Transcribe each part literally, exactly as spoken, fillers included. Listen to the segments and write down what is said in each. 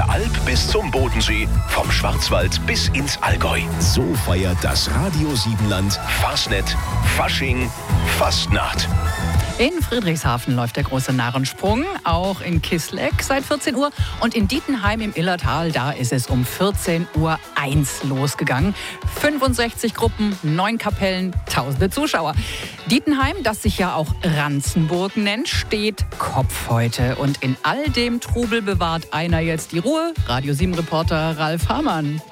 der Alp bis zum Bodensee, vom Schwarzwald bis ins Allgäu. So feiert das Radio Siebenland Fasnet, Fasching, Fastnacht. In Friedrichshafen läuft der große Narrensprung, auch in Kisleck seit vierzehn Uhr. Und in Dietenheim im Illertal, da ist es um vierzehn Uhr eins losgegangen. fünfundsechzig Gruppen, neun Kapellen, tausende Zuschauer. Dietenheim, das sich ja auch Ranzenburg nennt, steht Kopf heute. Und in all dem Trubel bewahrt einer jetzt die Ruhe. Radio sieben-Reporter Ralf Hamann.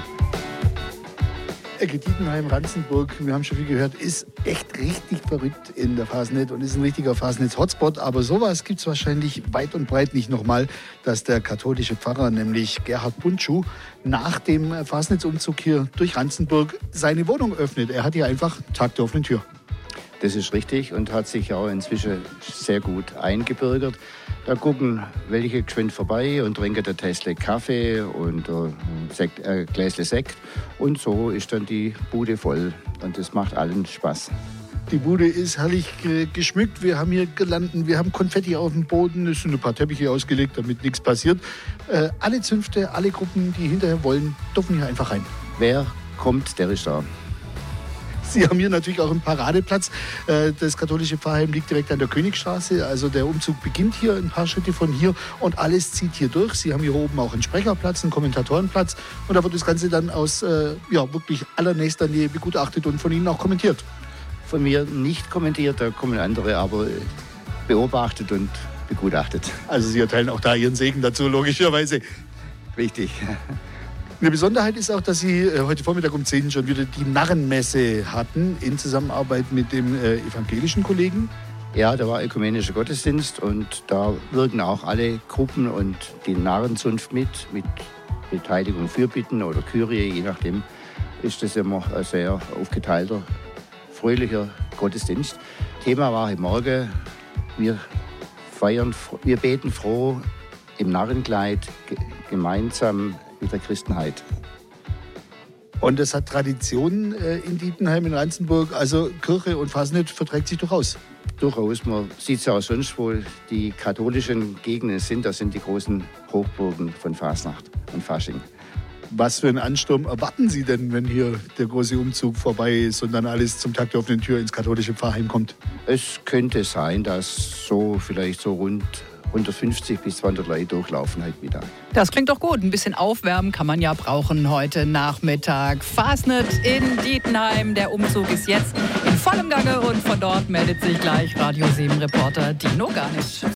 Ecke Dietenheim, Ranzenburg, wir haben schon viel gehört, ist echt richtig verrückt in der Fasnet und ist ein richtiger Fasnets-Hotspot. Aber sowas gibt es wahrscheinlich weit und breit nicht nochmal, dass der katholische Pfarrer, nämlich Gerhard Buntschuh, nach dem Fasnetsumzug hier durch Ranzenburg seine Wohnung öffnet. Er hat hier einfach Tag der offenen Tür. Das ist richtig und hat sich auch inzwischen sehr gut eingebürgert. Da gucken welche geschwind vorbei und trinken ein Tässchen Kaffee und ein Sekt, äh, Gläschen Sekt. Und so ist dann die Bude voll und das macht allen Spaß. Die Bude ist herrlich geschmückt. Wir haben hier Girlanden, wir haben Konfetti auf dem Boden. Es sind ein paar Teppiche ausgelegt, damit nichts passiert. Äh, alle Zünfte, alle Gruppen, die hinterher wollen, dürfen hier einfach rein. Wer kommt, der ist da. Sie haben hier natürlich auch einen Paradeplatz. Das katholische Pfarrheim liegt direkt an der Königstraße. Also der Umzug beginnt hier ein paar Schritte von hier und alles zieht hier durch. Sie haben hier oben auch einen Sprecherplatz, einen Kommentatorenplatz. Und da wird das Ganze dann aus äh, ja, wirklich allernächster Nähe begutachtet und von Ihnen auch kommentiert. Von mir nicht kommentiert, da kommen andere, aber beobachtet und begutachtet. Also Sie erteilen auch da Ihren Segen dazu, logischerweise. Richtig. Eine Besonderheit ist auch, dass Sie heute Vormittag um zehn schon wieder die Narrenmesse hatten in Zusammenarbeit mit dem äh, evangelischen Kollegen. Ja, da war ökumenischer Gottesdienst und da wirken auch alle Gruppen und die Narrenzunft mit, mit Beteiligung Fürbitten oder Kyrie, je nachdem ist das immer ein sehr aufgeteilter, fröhlicher Gottesdienst. Thema war heute Morgen, wir feiern, wir beten froh im Narrenkleid gemeinsam mit der Christenheit. Und es hat Tradition äh, in Dietenheim, in Ranzenburg. Also Kirche und Fasnet verträgt sich durchaus. Durchaus. Man sieht es ja auch sonst, wo die katholischen Gegenden sind. Das sind die großen Hochburgen von Fasnacht und Fasching. Was für einen Ansturm erwarten Sie denn, wenn hier der große Umzug vorbei ist und dann alles zum Tag der offenen Tür ins katholische Pfarrheim kommt? Es könnte sein, dass so vielleicht so rund hundertfünfzig bis zweihundert Leute durchlaufen heute Mittag. Das klingt doch gut. Ein bisschen aufwärmen kann man ja brauchen heute Nachmittag. Fasnet in Dietenheim. Der Umzug ist jetzt in vollem Gange und von dort meldet sich gleich Radio sieben-Reporter Dino Garnisch.